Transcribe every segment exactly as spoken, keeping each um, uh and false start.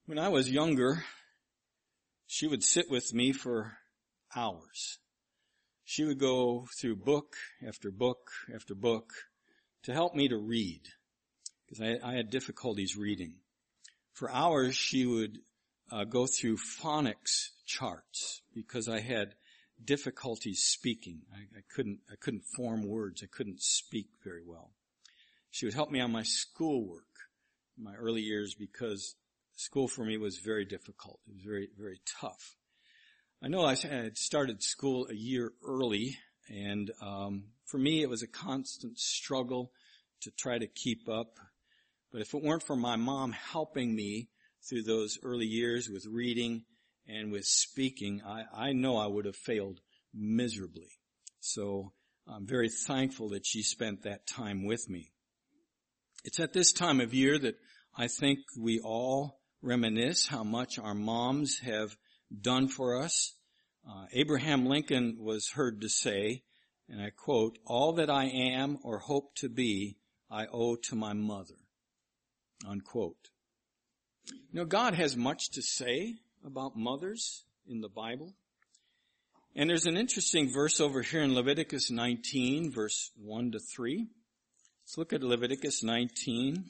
When I was younger, she would sit with me for hours. She would go through book after book after book to help me to read, because I, I had difficulties reading. For hours, she would uh, go through phonics charts because I had difficulties speaking. I, I couldn't, I couldn't form words. I couldn't speak very well. She would help me on my schoolwork in my early years because school for me was very difficult. It was very, very tough. I know I had started school a year early, and um, for me it was a constant struggle to try to keep up. But if it weren't for my mom helping me through those early years with reading and with speaking, I, I know I would have failed miserably. So I'm very thankful that she spent that time with me. It's at this time of year that I think we all reminisce how much our moms have done for us. Uh, Abraham Lincoln was heard to say, and I quote, "All that I am or hope to be, I owe to my mother," unquote. You know, God has much to say about mothers in the Bible. And there's an interesting verse over here in Leviticus nineteen, verse one to three. Let's look at Leviticus nineteen,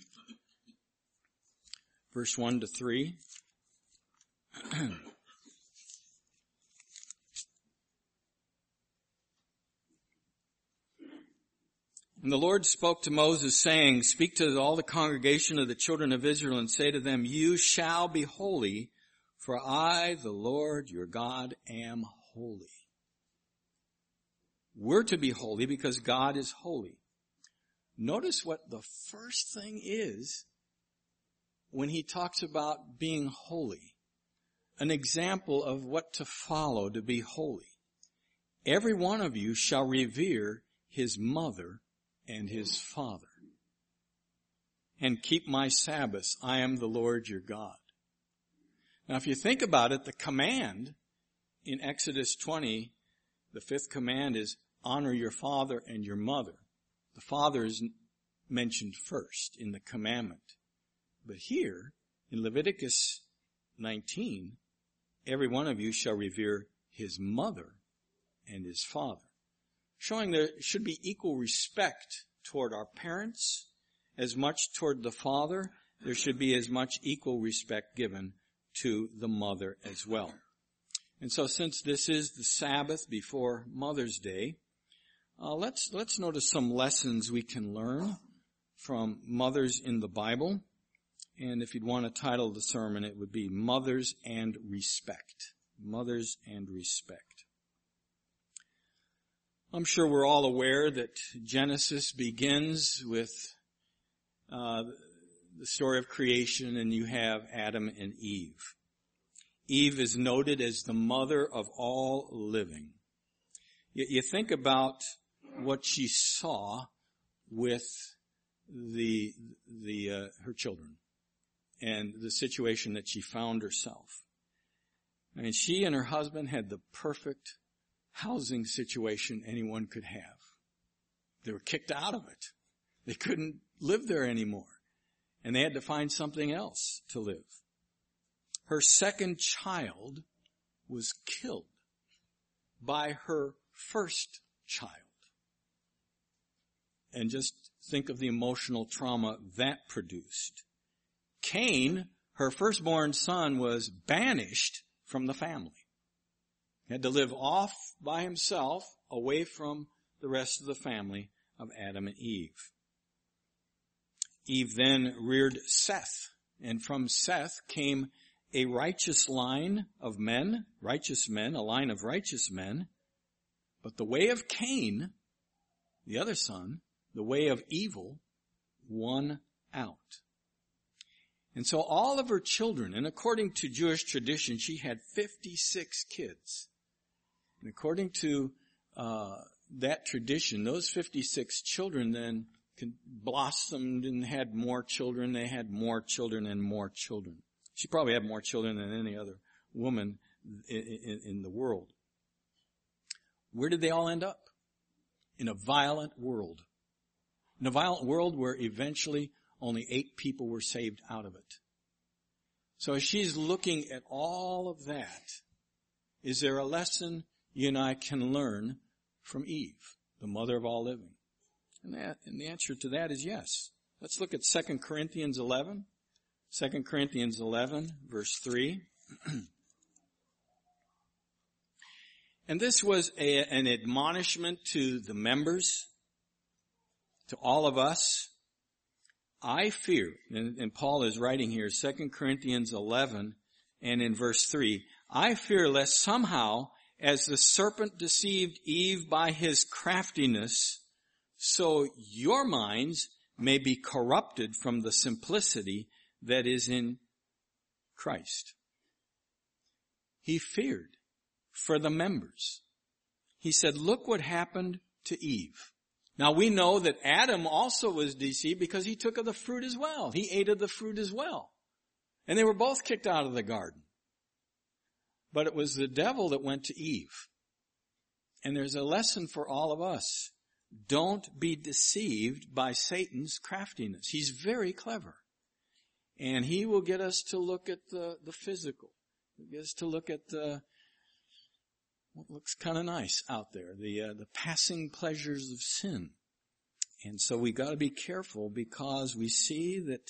verse one to three. And the Lord spoke to Moses, saying, "Speak to all the congregation of the children of Israel and say to them, you shall be holy, for I, the Lord your God, am holy." We're to be holy because God is holy. Notice what the first thing is when he talks about being holy. An example of what to follow to be holy. "Every one of you shall revere his mother and his father, and keep my Sabbaths. I am the Lord your God." Now if you think about it, the command in Exodus twenty, the fifth command is honor your father and your mother. The father is mentioned first in the commandment. But here, in Leviticus nineteen, every one of you shall revere his mother and his father. Showing there should be equal respect toward our parents, as much toward the father. There should be as much equal respect given to the mother as well. And so since this is the Sabbath before Mother's Day, uh, let's, let's notice some lessons we can learn from mothers in the Bible. And if you'd want to title the sermon, it would be Mothers and Respect. Mothers and Respect. I'm sure we're all aware that Genesis begins with uh, the story of creation, and you have Adam and Eve. Eve is noted as the mother of all living. You, you think about what she saw with the the uh, her children and the situation that she found herself. I mean, she and her husband had the perfect housing situation anyone could have. They were kicked out of it. They couldn't live there anymore. And they had to find something else to live. Her second child was killed by her first child. And just think of the emotional trauma that produced. Cain, her firstborn son, was banished from the family. He had to live off by himself, away from the rest of the family of Adam and Eve. Eve then reared Seth, and from Seth came a righteous line of men, righteous men, a line of righteous men. But the way of Cain, the other son, the way of evil, won out. And so all of her children, and according to Jewish tradition, she had fifty-six kids. And according to uh that tradition, those fifty-six children then blossomed and had more children. They had more children and more children. She probably had more children than any other woman in, in, in the world. Where did they all end up? In a violent world. In a violent world where eventually only eight people were saved out of it. So as she's looking at all of that, is there a lesson you and I can learn from Eve, the mother of all living? And, that, and the answer to that is yes. Let's look at Second Corinthians eleven. Second Corinthians eleven, verse three. And this was a, an admonishment to the members, to all of us. I fear, and, and Paul is writing here, Second Corinthians eleven, and in verse three, I fear lest somehow, as the serpent deceived Eve by his craftiness, so your minds may be corrupted from the simplicity that is in Christ. He feared for the members. He said, look what happened to Eve. Now we know that Adam also was deceived because he took of the fruit as well. He ate of the fruit as well. And they were both kicked out of the garden. But it was the devil that went to Eve. And there's a lesson for all of us. Don't be deceived by Satan's craftiness. He's very clever. And he will get us to look at the, the physical. He'll get us to look at the, what looks kind of nice out there, the, uh, the passing pleasures of sin. And so we got to be careful because we see that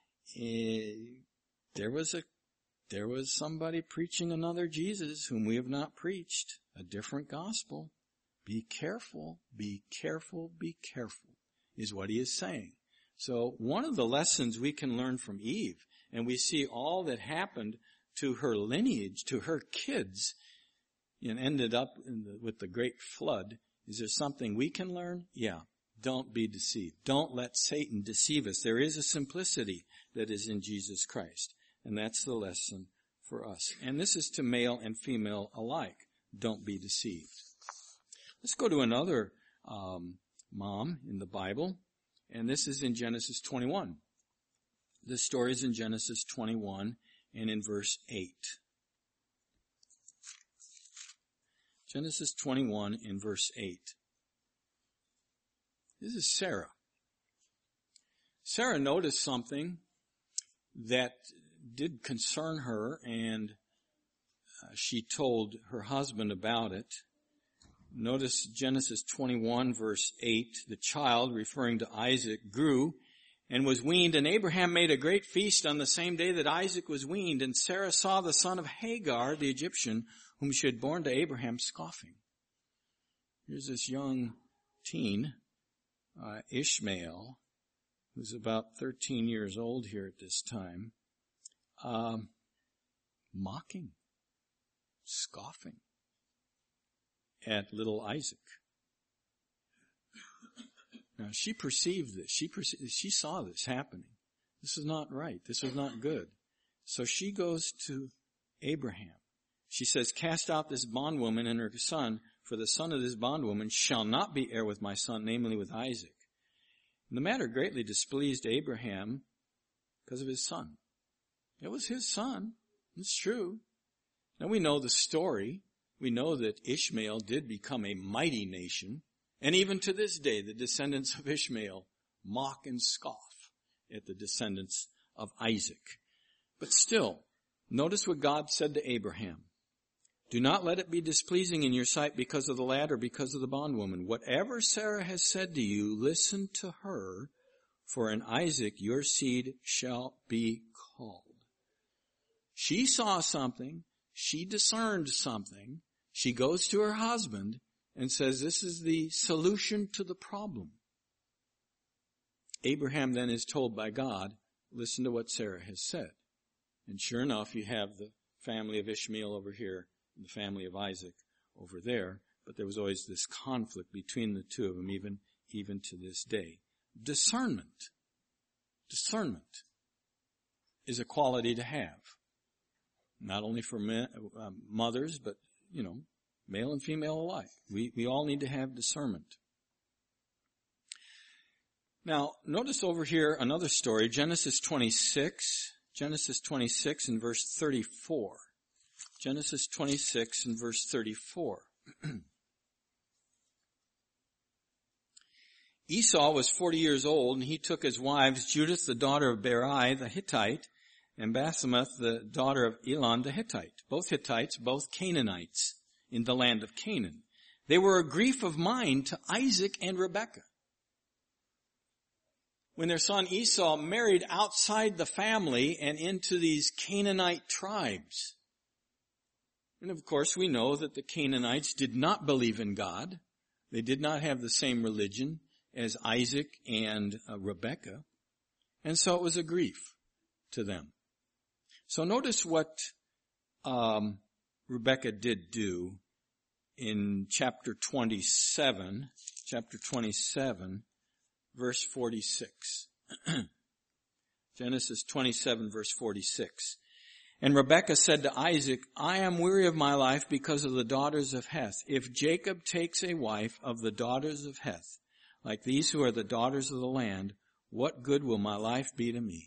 uh, there was a There was somebody preaching another Jesus whom we have not preached, a different gospel. Be careful, be careful, be careful, is what he is saying. So one of the lessons we can learn from Eve, and we see all that happened to her lineage, to her kids, and ended up in the, with the great flood. Is there something we can learn? Yeah. Don't be deceived. Don't let Satan deceive us. There is a simplicity that is in Jesus Christ. And that's the lesson for us. And this is to male and female alike. Don't be deceived. Let's go to another um, mom in the Bible. And this is in Genesis twenty-one. This story is in Genesis twenty-one and in verse eight. Genesis twenty-one in verse eight. This is Sarah. Sarah noticed something that did concern her, and uh, she told her husband about it. Notice Genesis twenty-one verse eight, the child, referring to Isaac, grew and was weaned, and Abraham made a great feast on the same day that Isaac was weaned, and Sarah saw the son of Hagar, the Egyptian, whom she had borne to Abraham, scoffing. Here's this young teen, uh, Ishmael, who's about thirteen years old here at this time, Um, mocking, scoffing at little Isaac. Now, she perceived this. She perce- she saw this happening. This is not right. This is not good. So she goes to Abraham. She says, cast out this bondwoman and her son, for the son of this bondwoman shall not be heir with my son, namely with Isaac. And the matter greatly displeased Abraham because of his son. It was his son. It's true. Now we know the story. We know that Ishmael did become a mighty nation. And even to this day, the descendants of Ishmael mock and scoff at the descendants of Isaac. But still, notice what God said to Abraham. Do not let it be displeasing in your sight because of the lad or because of the bondwoman. Whatever Sarah has said to you, listen to her, for in Isaac your seed shall be called. She saw something. She discerned something. She goes to her husband and says, this is the solution to the problem. Abraham then is told by God, listen to what Sarah has said. And sure enough, you have the family of Ishmael over here and the family of Isaac over there. But there was always this conflict between the two of them, even, even to this day. Discernment. Discernment is a quality to have. Not only for men, uh, mothers, but, you know, male and female alike. We, we all need to have discernment. Now, notice over here another story, Genesis twenty-six, Genesis twenty-six and verse thirty-four. Genesis twenty-six and verse thirty-four. Esau was forty years old, and he took as wives Judith, the daughter of Berai the Hittite, and Basemath, the daughter of Elon the Hittite. Both Hittites, both Canaanites in the land of Canaan. They were a grief of mind to Isaac and Rebekah. When their son Esau married outside the family and into these Canaanite tribes. And of course we know that the Canaanites did not believe in God. They did not have the same religion as Isaac and uh, Rebekah. And so it was a grief to them. So notice what um, Rebekah did do in chapter twenty-seven, chapter twenty-seven, verse forty-six. Genesis twenty-seven, verse forty-six. And Rebekah said to Isaac, I am weary of my life because of the daughters of Heth. If Jacob takes a wife of the daughters of Heth, like these who are the daughters of the land, what good will my life be to me?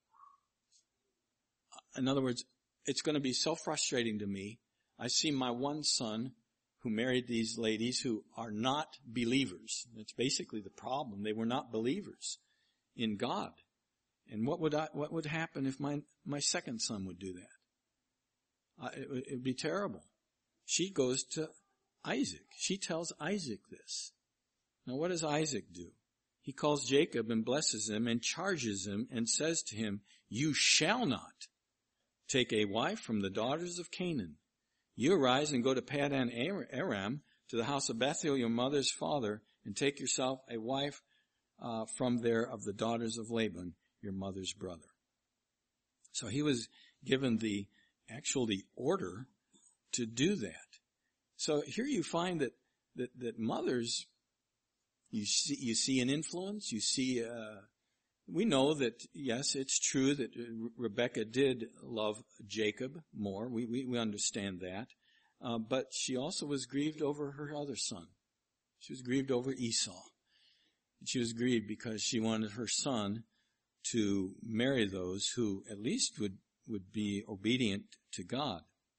In other words, it's going to be so frustrating to me. I see my one son who married these ladies who are not believers. That's basically the problem. They were not believers in God. And what would I, what would happen if my, my second son would do that? Uh, it would be terrible. She goes to Isaac. She tells Isaac this. Now what does Isaac do? He calls Jacob and blesses him and charges him and says to him, you shall not take a wife from the daughters of Canaan. You arise and go to Padan Aram, to the house of Bethuel, your mother's father, and take yourself a wife uh, from there of the daughters of Laban, your mother's brother. So he was given the actual the order to do that. So here you find that that, that mothers, you see, you see an influence. You see, uh, we know that yes, it's true that Rebekah did love Jacob more. We we, we understand that, uh, but she also was grieved over her other son. She was grieved over Esau. And she was grieved because she wanted her son to marry those who at least would, would be obedient to God.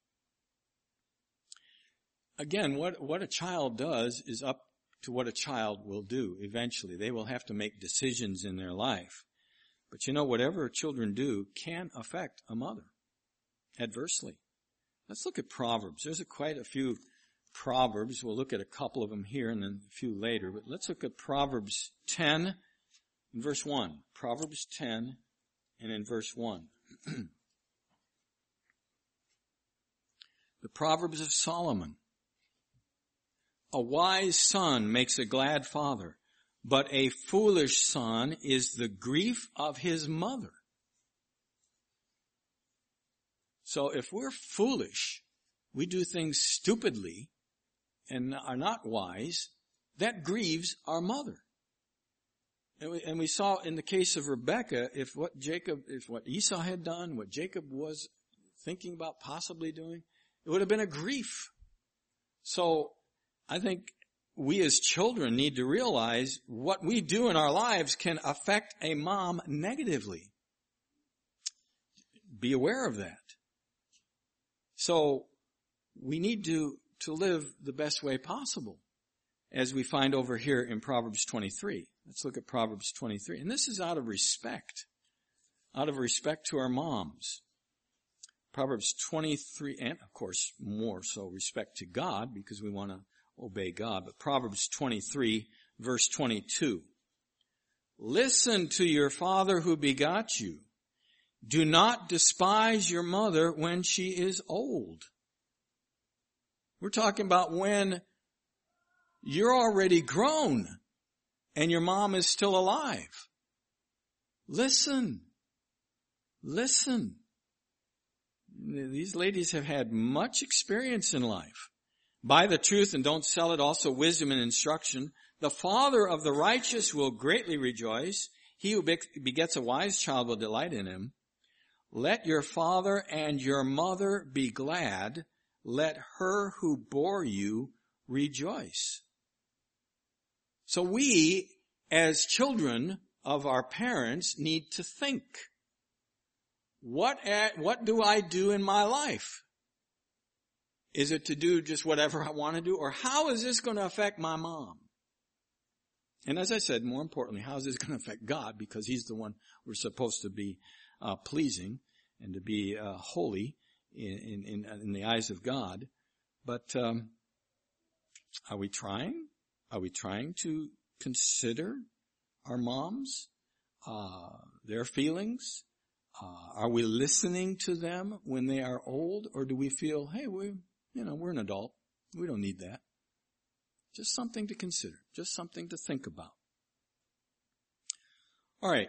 Again, what, what a child does is up to what a child will do eventually. They will have to make decisions in their life. But you know, whatever children do can affect a mother adversely. Let's look at Proverbs. There's a, quite a few Proverbs. We'll look at a couple of them here and then a few later. But let's look at Proverbs ten. In verse one, Proverbs ten, and in verse one. The Proverbs of Solomon. A wise son makes a glad father, but a foolish son is the grief of his mother. So if we're foolish, we do things stupidly and are not wise, that grieves our mother. And we, and we saw in the case of Rebekah, if what Jacob, if what Esau had done, what Jacob was thinking about possibly doing, it would have been a grief. So I think we as children need to realize what we do in our lives can affect a mom negatively. Be aware of that. So we need to, to live the best way possible, as we find over here in Proverbs twenty-three. Let's look at Proverbs twenty-three. And this is out of respect, out of respect to our moms. Proverbs twenty-three, and of course more so respect to God because we want to obey God. But Proverbs twenty-three, verse twenty-two. Listen to your father who begot you. Do not despise your mother when she is old. We're talking about when you're already grown and your mom is still alive. Listen. Listen. These ladies have had much experience in life. Buy the truth and don't sell it, also wisdom and instruction. The father of the righteous will greatly rejoice. He who begets a wise child will delight in him. Let your father and your mother be glad. Let her who bore you rejoice. So we, as children of our parents, need to think, what, what do I do in my life? Is it to do just whatever I want to do? Or how is this going to affect my mom? And as I said, more importantly, how is this going to affect God? Because He's the one we're supposed to be uh, pleasing and to be uh, holy in, in, in the eyes of God. But um, are we trying? Are we trying to consider our moms, uh, their feelings? Uh, are we listening to them when they are old, or do we feel, hey, we, you know, we're an adult. We don't need that. Just something to consider. Just something to think about. All right.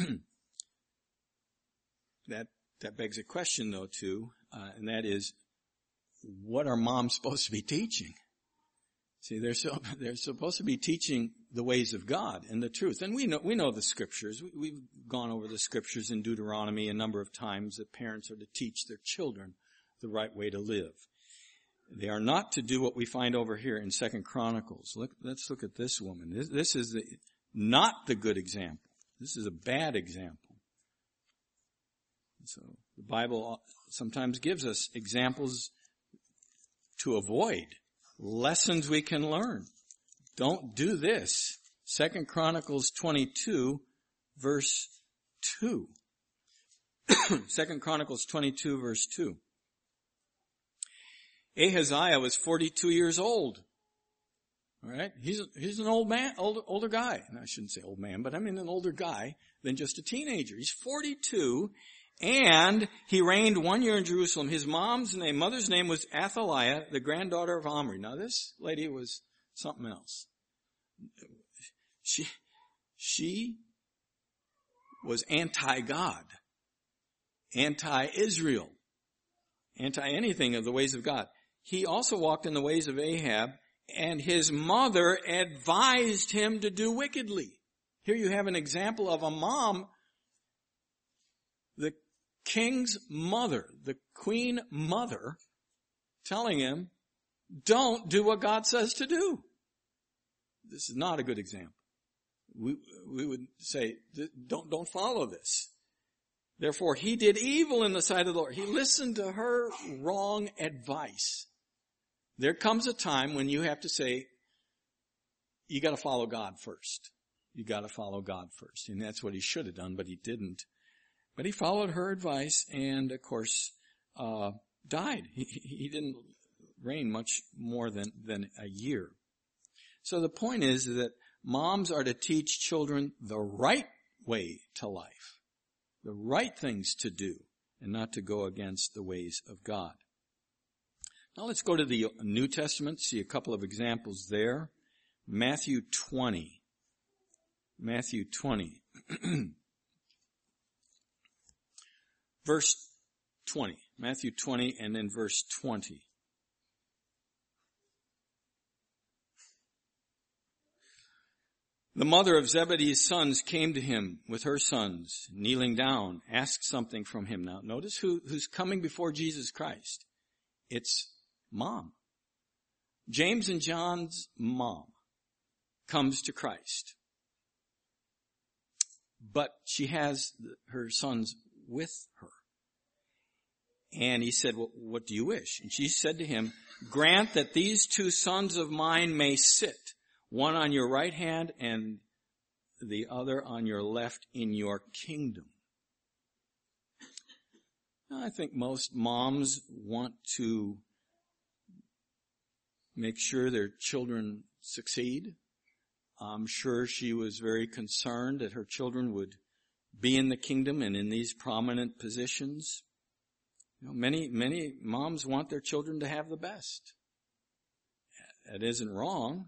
that that begs a question, though, too, uh, and that is, what are moms supposed to be teaching? See, they're so they're supposed to be teaching the ways of God and the truth, and we know we know the scriptures. We, we've gone over the scriptures in Deuteronomy a number of times that parents are to teach their children the right way to live. They are not to do what we find over here in Second Chronicles. Look, let's look at this woman. This, this is the, not the good example. This is a bad example. So the Bible sometimes gives us examples to avoid, lessons we can learn. Don't do this. Second Chronicles twenty-two, verse two. Second Chronicles twenty-two, verse two. Ahaziah was forty-two years old. All right, he's he's an old man, older older guy. I shouldn't say old man, but I mean an older guy than just a teenager. He's forty-two, and he reigned one year in Jerusalem. His mom's name, mother's name was Athaliah, the granddaughter of Omri. Now this lady was something else. She she was anti-God, anti-Israel, anti-anything of the ways of God. He also walked in the ways of Ahab, and his mother advised him to do wickedly. Here you have an example of a mom, the king's mother, the queen mother, telling him, don't do what God says to do. This is not a good example. We, we would say, don't, don't follow this. Therefore, he did evil in the sight of the Lord. He listened to her wrong advice. There comes a time when you have to say, you got to follow God first. You got to follow God first. And that's what he should have done, but he didn't. But he followed her advice and, of course, uh, died. He, he didn't reign much more than, than a year. So the point is that moms are to teach children the right way to life, the right things to do, and not to go against the ways of God. Now let's go to the New Testament, see a couple of examples there. Matthew twenty. Matthew twenty. Verse twenty. Matthew twenty and then verse twenty. The mother of Zebedee's sons came to him with her sons, kneeling down, asked something from him. Now notice who, who's coming before Jesus Christ. It's mom. James and John's mom comes to Christ. But she has her sons with her. And he said, well, what do you wish? And she said to him, grant that these two sons of mine may sit, one on your right hand and the other on your left in your kingdom. I think most moms want to make sure their children succeed. I'm sure she was very concerned that her children would be in the kingdom and in these prominent positions. You know, many, many moms want their children to have the best. That isn't wrong.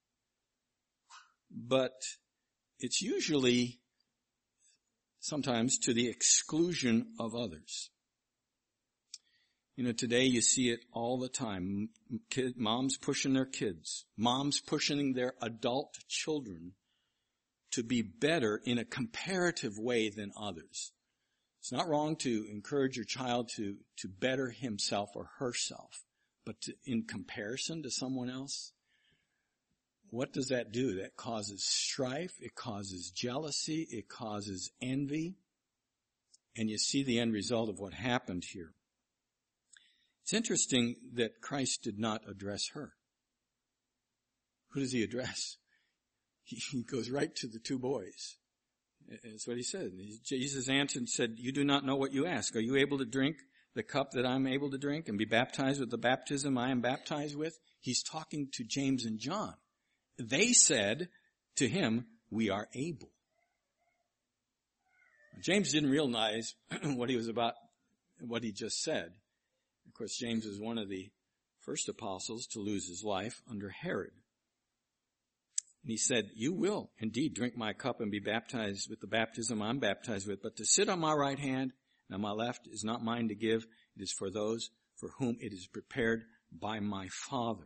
But it's usually sometimes to the exclusion of others. You know, today you see it all the time. Kid, moms pushing their kids. Moms pushing their adult children to be better in a comparative way than others. It's not wrong to encourage your child to, to better himself or herself. But to, in comparison to someone else, what does that do? That causes strife. It causes jealousy. It causes envy. And you see the end result of what happened here. It's interesting that Christ did not address her. Who does he address? He, he goes right to the two boys. That's what he said. Jesus answered and said, you do not know what you ask. Are you able to drink the cup that I'm able to drink and be baptized with the baptism I am baptized with? He's talking to James and John. They said to him, we are able. James didn't realize what he was about, what he just said. Of course, James was one of the first apostles to lose his life under Herod. And he said, you will indeed drink my cup and be baptized with the baptism I'm baptized with, but to sit on my right hand and on my left is not mine to give. It is for those for whom it is prepared by my Father.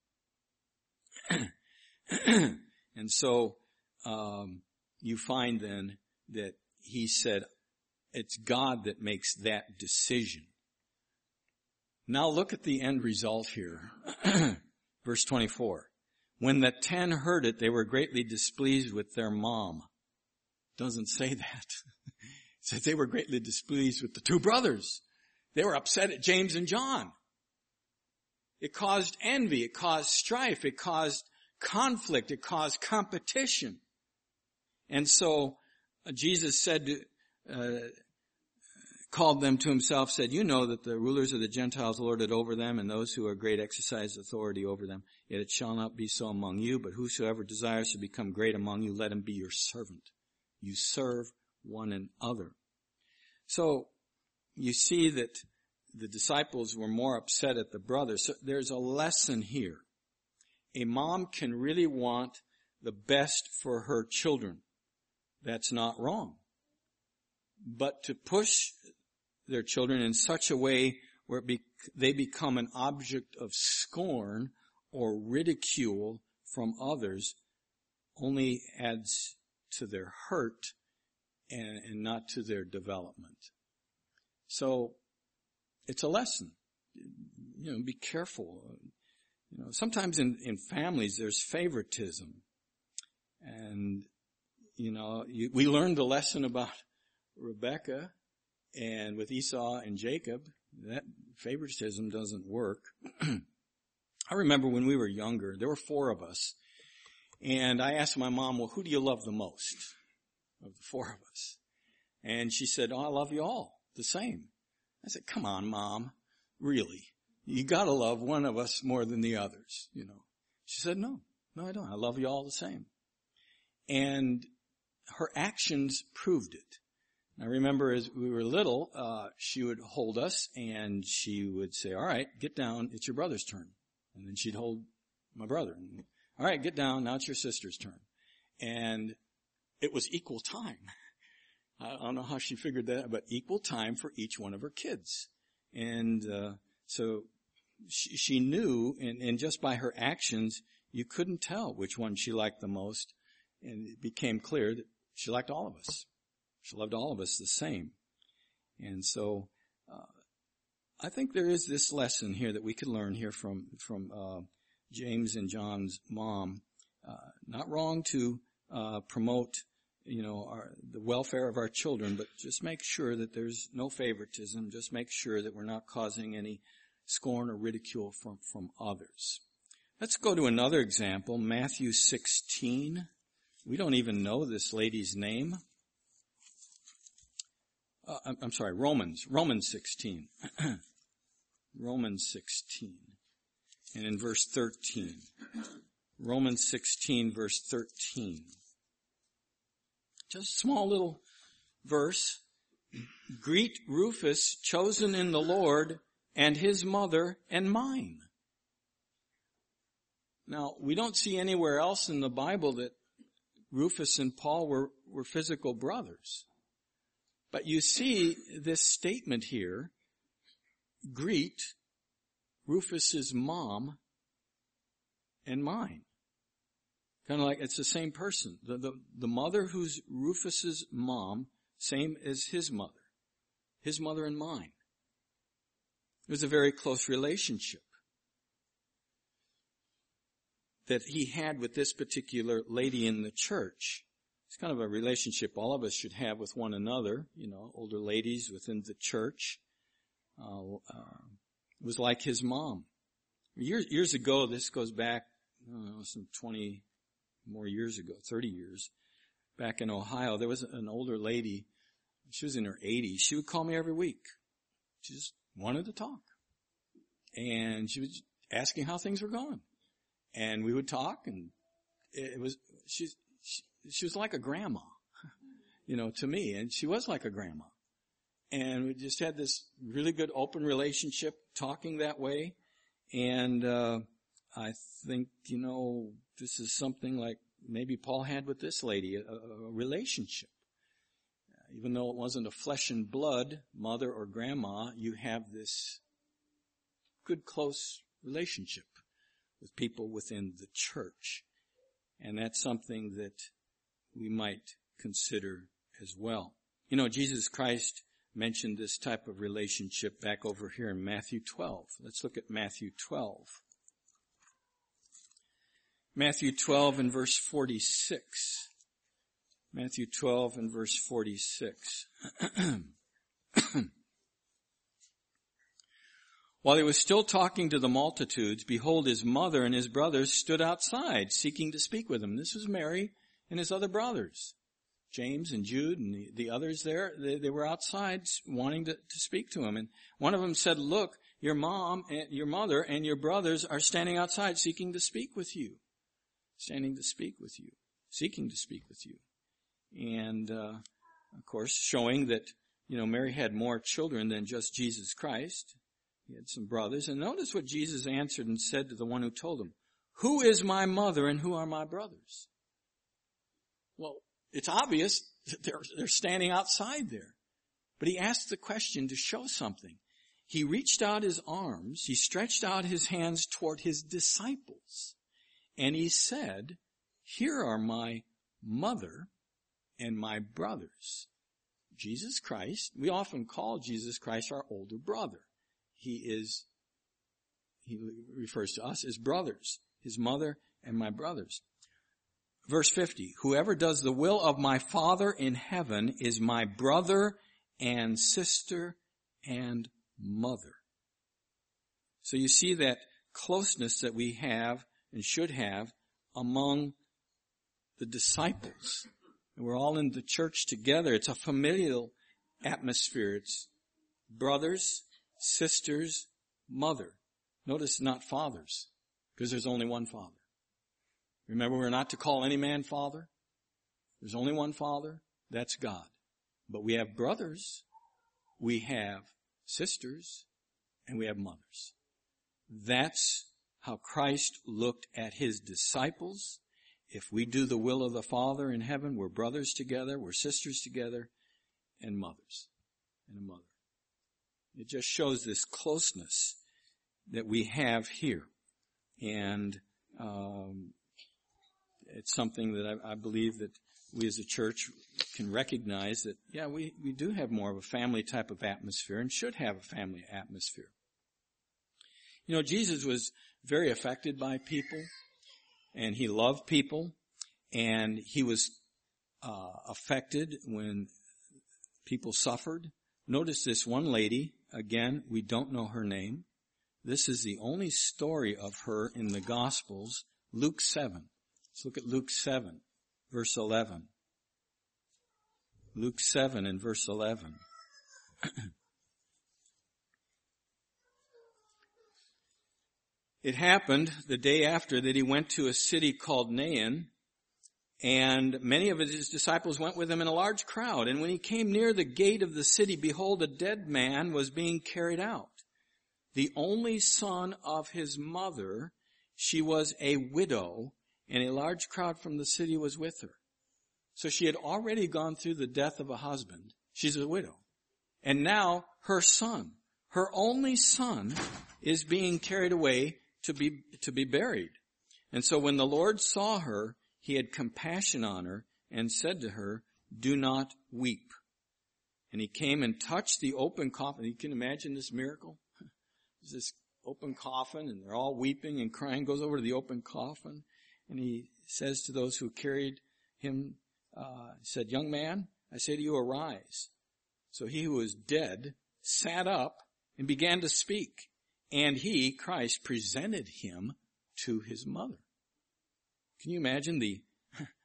And so um, you find then that he said it's God that makes that decision. Now look at the end result here. Verse twenty-four. When the ten heard it, they were greatly displeased with their mom. Doesn't say that. It says they were greatly displeased with the two brothers. They were upset at James and John. It caused envy. It caused strife. It caused conflict. It caused competition. And so uh, Jesus said, uh, called them to himself, said, you know that the rulers of the Gentiles lord it over them, and those who are great exercise authority over them. Yet it shall not be so among you, but whosoever desires to become great among you, let him be your servant. You serve one another. So you see that the disciples were more upset at the brothers. So there's a lesson here. A mom can really want the best for her children. That's not wrong. But to push their children in such a way where it be, they become an object of scorn or ridicule from others only adds to their hurt and, and not to their development. So it's a lesson. You know, be careful. You know, sometimes in, in families there's favoritism. And, you know, you, we learned the lesson about Rebekah and with Esau and Jacob. That favoritism doesn't work. I remember when we were younger, there were four of us. And I asked my mom, well, who do you love the most of the four of us? And she said, oh, I love you all the same. I said, come on, Mom, really? You gotta love one of us more than the others, you know. She said, no, no, I don't. I love you all the same. And her actions proved it. I remember as we were little, uh, she would hold us and she would say, all right, get down. It's your brother's turn. And then she'd hold my brother. And, all right, get down. Now it's your sister's turn. And it was equal time. I don't know how she figured that, but equal time for each one of her kids. And uh, so she, she knew, and, and just by her actions, you couldn't tell which one she liked the most. And it became clear that she liked all of us. She loved all of us the same. And so uh, I think there is this lesson here that we could learn here from, from uh, James and John's mom. Uh, not wrong to uh, promote, you know, our, the welfare of our children, but just make sure that there's no favoritism. Just make sure that we're not causing any scorn or ridicule from, from others. Let's go to another example, Matthew sixteen. We don't even know this lady's name. Uh, I'm sorry, Romans, Romans sixteen. Romans sixteen. And in verse thirteen. Romans sixteen, verse thirteen. Just a small little verse. Greet Rufus, chosen in the Lord, and his mother and mine. Now, we don't see anywhere else in the Bible that Rufus and Paul were, were physical brothers. But you see this statement here, greet Rufus's mom and mine. Kind of like it's the same person. The, the, the mother who's Rufus's mom, same as his mother. His mother and mine. It was a very close relationship that he had with this particular lady in the church. It's kind of a relationship all of us should have with one another, you know, older ladies within the church. Uh, uh, it was like his mom. Years, years ago, this goes back, I don't know, some twenty more years ago, thirty years. back in Ohio, there was an older lady. She was in her eighties. She would call me every week. She just wanted to talk. And she was asking how things were going. And we would talk, and it was, she, she, she was like a grandma, you know, to me. And she was like a grandma. And we just had this really good open relationship, talking that way. And, uh, I think, you know, this is something like maybe Paul had with this lady, a, a relationship. Even though it wasn't a flesh and blood mother or grandma, you have this good, close relationship with people within the church. And that's something that we might consider as well. You know, Jesus Christ mentioned this type of relationship back over here in Matthew twelve. Let's look at Matthew twelve. Matthew twelve and verse forty-six. Matthew twelve and verse forty-six. While he was still talking to the multitudes, behold, his mother and his brothers stood outside, seeking to speak with him. This was Mary and his other brothers, James and Jude and the, the others there. They, they were outside wanting to, to speak to him. And one of them said, look, your mom and your mother and your brothers are standing outside seeking to speak with you. Standing to speak with you. Seeking to speak with you. And, uh, of course, showing that, you know, Mary had more children than just Jesus Christ. He had some brothers. And notice what Jesus answered and said to the one who told him, who is my mother and who are my brothers? Well, it's obvious that they're, they're standing outside there. But he asked the question to show something. He reached out his arms. He stretched out his hands toward his disciples. And he said, here are my mother and my brothers. Jesus Christ, we often call Jesus Christ our older brother. He is, he refers to us as brothers, his mother and my brothers. Verse fifty, whoever does the will of my Father in heaven is my brother and sister and mother. So you see that closeness that we have and should have among the disciples. And we're all in the church together. It's a familial atmosphere. It's brothers, sisters, mother. Notice not fathers, because there's only one Father. Remember, we're not to call any man father. There's only one Father. That's God. But we have brothers, we have sisters, and we have mothers. That's how Christ looked at his disciples. If we do the will of the Father in heaven, we're brothers together, we're sisters together, and mothers, and a mother. It just shows this closeness that we have here. And um, it's something that I, I believe that we as a church can recognize that, yeah, we, we do have more of a family type of atmosphere and should have a family atmosphere. You know, Jesus was very affected by people, and he loved people, and he was uh, affected when people suffered. Notice this one lady, again, we don't know her name. This is the only story of her in the Gospels, Luke seven. Let's look at Luke seven, verse eleven. Luke seven and verse eleven. It happened the day after that he went to a city called Nain, and many of his disciples went with him in a large crowd. And when he came near the gate of the city, behold, a dead man was being carried out, the only son of his mother. She was a widow, and a large crowd from the city was with her. So she had already gone through the death of a husband. She's a widow. And now her son, her only son, is being carried away to be, to be buried. And so when the Lord saw her, he had compassion on her and said to her, do not weep. And he came and touched the open coffin. You can imagine this miracle. There's this open coffin, and they're all weeping and crying. Goes over to the open coffin, and he says to those who carried him, uh, said, young man, I say to you, arise. So he who was dead sat up and began to speak. And he, Christ, presented him to his mother. Can you imagine the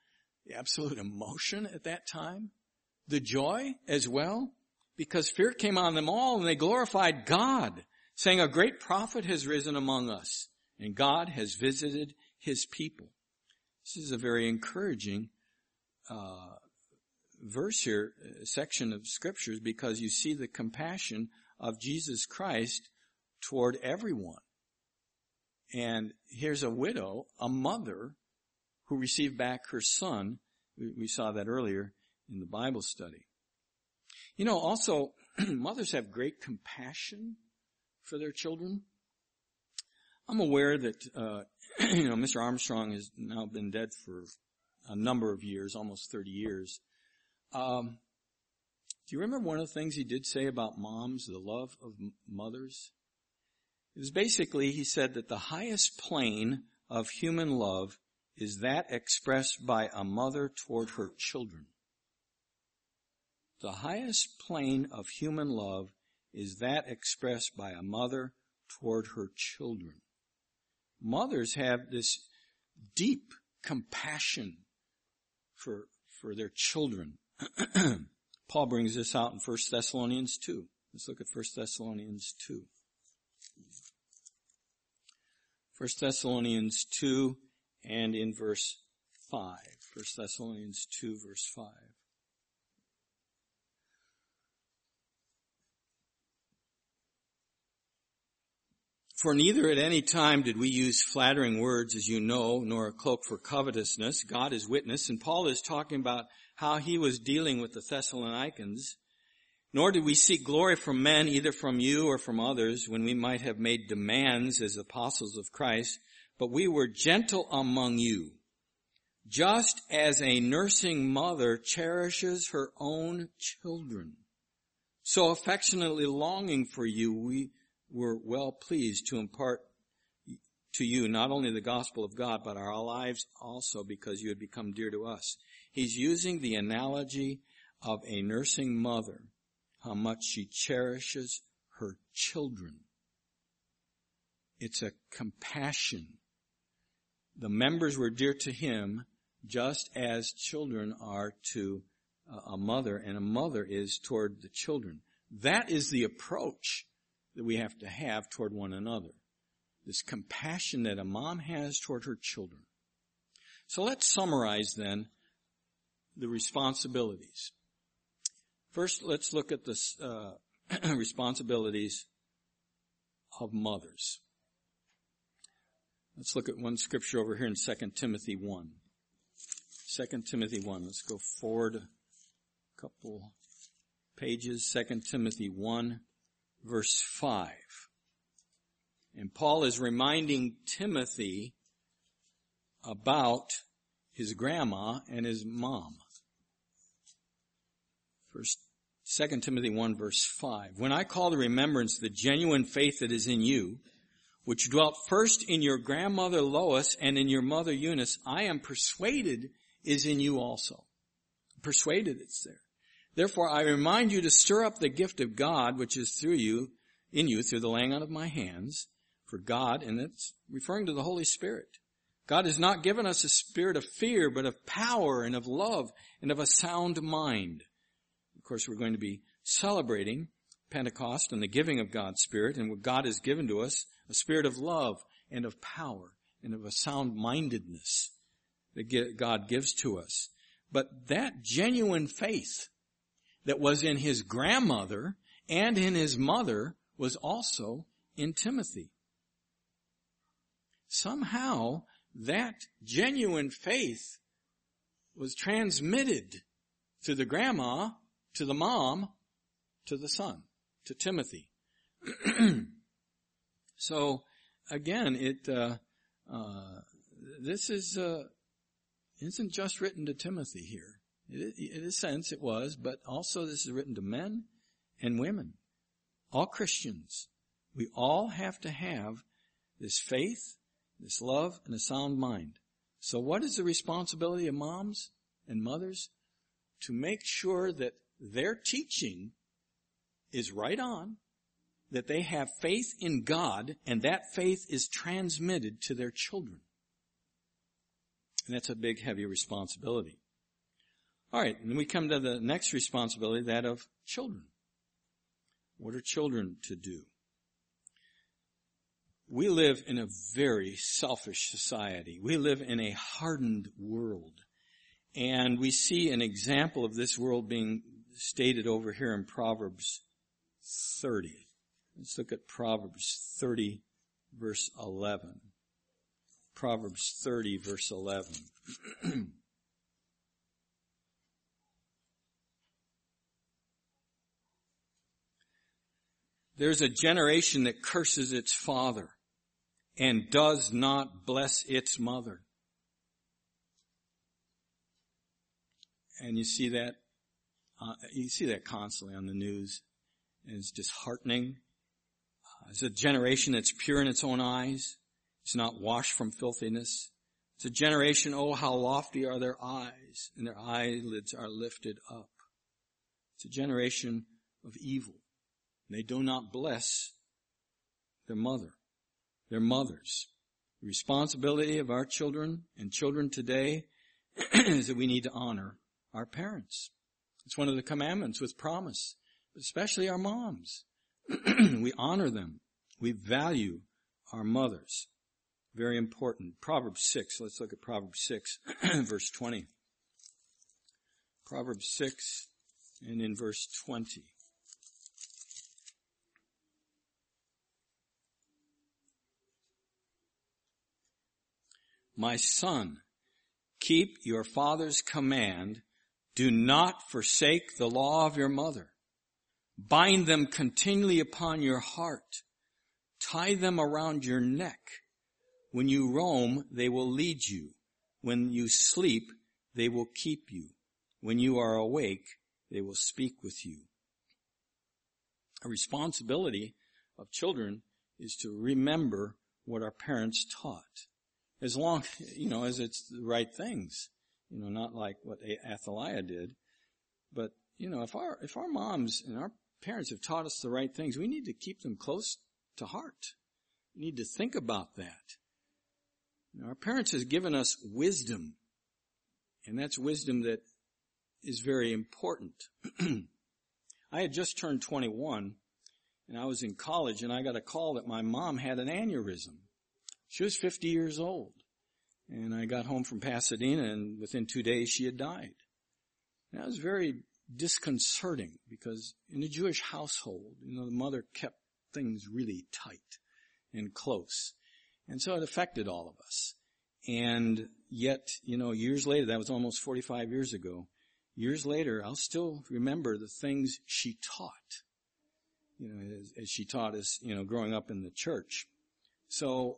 the absolute emotion at that time, the joy as well, because fear came on them all and they glorified God, saying, a great prophet has risen among us, and God has visited his people. This is a very encouraging uh, verse here, section of scriptures, because you see the compassion of Jesus Christ toward everyone. And here's a widow, a mother, who received back her son. We, we saw that earlier in the Bible study. You know, also, mothers have great compassion for their children. I'm aware that, uh, you know, Mister Armstrong has now been dead for a number of years, almost thirty years. Um, do you remember one of the things he did say about moms, the love of m- mothers? It was basically, he said that the highest plane of human love is that expressed by a mother toward her children. The highest plane of human love is that expressed by a mother toward her children. Mothers have this deep compassion for, for their children. Paul brings this out in First Thessalonians two. Let's look at First Thessalonians two. First Thessalonians two and in verse five. First Thessalonians two, verse five. For neither at any time did we use flattering words, as you know, nor a cloak for covetousness. God is witness. And Paul is talking about how he was dealing with the Thessalonians. Nor did we seek glory from men, either from you or from others, when we might have made demands as apostles of Christ. But we were gentle among you, just as a nursing mother cherishes her own children. So affectionately longing for you, we were well pleased to impart to you not only the gospel of God, but our lives also, because you had become dear to us. He's using the analogy of a nursing mother, how much she cherishes her children. It's a compassion. The members were dear to him, just as children are to a mother, and a mother is toward the children. That is the approach that we have to have toward one another. This compassion that a mom has toward her children. So let's summarize then the responsibilities. First, let's look at the uh, responsibilities of mothers. Let's look at one scripture over here in Second Timothy one. Second Timothy one. Let's go forward a couple pages. Second Timothy one. Verse five. And Paul is reminding Timothy about his grandma and his mom. First, Second Timothy one verse five. When I call to remembrance the genuine faith that is in you, which dwelt first in your grandmother Lois and in your mother Eunice, I am persuaded is in you also. Persuaded it's there. Therefore, I remind you to stir up the gift of God, which is through you, in you, through the laying on of my hands, for God, and it's referring to the Holy Spirit. God has not given us a spirit of fear, but of power and of love and of a sound mind. Of course, we're going to be celebrating Pentecost and the giving of God's Spirit, and what God has given to us, a spirit of love and of power and of a sound-mindedness that God gives to us. But that genuine faith that was in his grandmother and in his mother was also in Timothy. Somehow that genuine faith was transmitted to the grandma, to the mom, to the son, to Timothy. So again, it uh, uh, this is uh, isn't just written to Timothy here. In a sense it was, but also this is written to men and women. All Christians. We all have to have this faith, this love, and a sound mind. So what is the responsibility of moms and mothers? To make sure that their teaching is right on, that they have faith in God, and that faith is transmitted to their children. And that's a big, heavy responsibility. All right, and we come to the next responsibility, that of children. What are children to do? We live in a very selfish society. We live in a hardened world. And we see an example of this world being stated over here in Proverbs thirty. Let's look at Proverbs thirty, verse eleven. Proverbs thirty, verse eleven. There's a generation that curses its father and does not bless its mother. And you see that, uh, you see that constantly on the news. And it's disheartening. Uh, it's a generation that's pure in its own eyes. It's not washed from filthiness. It's a generation, oh, how lofty are their eyes, and their eyelids are lifted up. It's a generation of evil. They do not bless their mother, their mothers. The responsibility of our children and children today is that we need to honor our parents. It's one of the commandments with promise, but especially our moms. We honor them. We value our mothers. Very important. Proverbs six. Let's look at Proverbs six, verse twenty. Proverbs six and in verse twenty. My son, keep your father's command. Do not forsake the law of your mother. Bind them continually upon your heart. Tie them around your neck. When you roam, they will lead you. When you sleep, they will keep you. When you are awake, they will speak with you. A responsibility of children is to remember what our parents taught. As long, you know, as it's the right things. You know, not like what Athaliah did. But, you know, if our, if our moms and our parents have taught us the right things, we need to keep them close to heart. We need to think about that. You know, our parents have given us wisdom. And that's wisdom that is very important. I had just turned twenty-one, and I was in college, and I got a call that my mom had an aneurysm. She was fifty years old. And I got home from Pasadena, and within two days she had died. And that was very disconcerting, because in a Jewish household, you know, the mother kept things really tight and close. And so it affected all of us. And yet, you know, years later, that was almost forty-five years ago, years later, I'll still remember the things she taught, you know, as, as she taught us, you know, growing up in the church. So,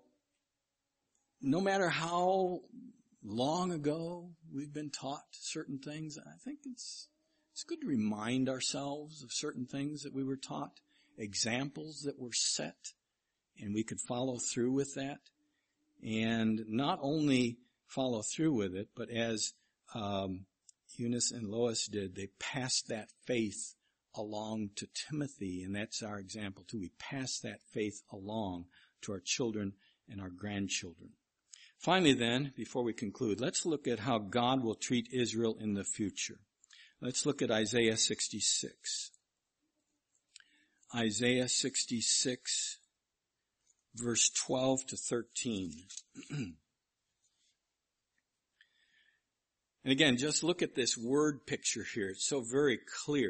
no matter how long ago we've been taught certain things, I think it's it's good to remind ourselves of certain things that we were taught, examples that were set, and we could follow through with that. And not only follow through with it, but as um, Eunice and Lois did, they passed that faith along to Timothy, and that's our example too. We pass that faith along to our children and our grandchildren. Finally then, before we conclude, let's look at how God will treat Israel in the future. Let's look at Isaiah sixty-six. Isaiah sixty-six, verse twelve to thirteen. And again, just look at this word picture here. It's so very clear.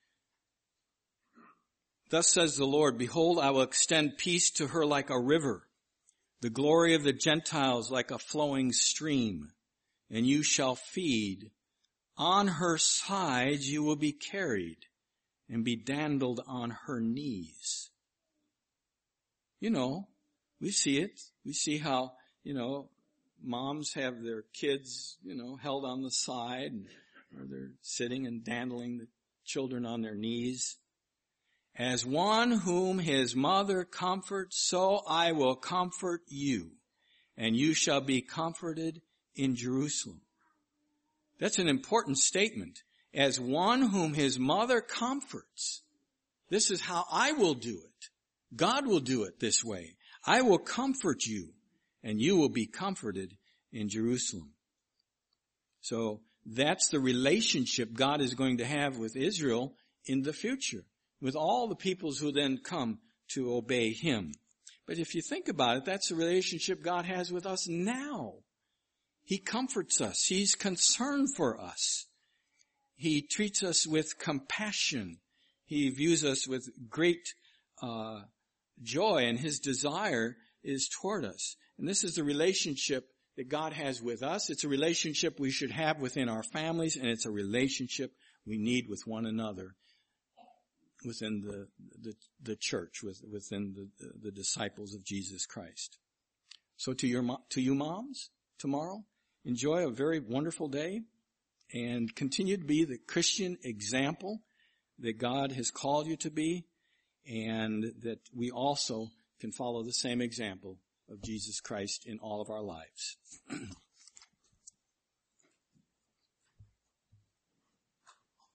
Thus says the Lord, behold, I will extend peace to her like a river, the glory of the Gentiles like a flowing stream, and you shall feed. On her sides you will be carried and be dandled on her knees. You know, we see it. We see how, you know, moms have their kids, you know, held on the side, or they're sitting and dandling the children on their knees. As one whom his mother comforts, so I will comfort you, and you shall be comforted in Jerusalem. That's an important statement. As one whom his mother comforts, this is how I will do it. God will do it this way. I will comfort you, and you will be comforted in Jerusalem. So that's the relationship God is going to have with Israel in the future, with all the peoples who then come to obey him. But if you think about it, that's the relationship God has with us now. He comforts us. He's concerned for us. He treats us with compassion. He views us with great uh, joy, and his desire is toward us. And this is the relationship that God has with us. It's a relationship we should have within our families, and it's a relationship we need with one another within the the, the church, with, within the, the, the disciples of Jesus Christ. So to your to you moms, tomorrow, enjoy a very wonderful day and continue to be the Christian example that God has called you to be, and that we also can follow the same example of Jesus Christ in all of our lives.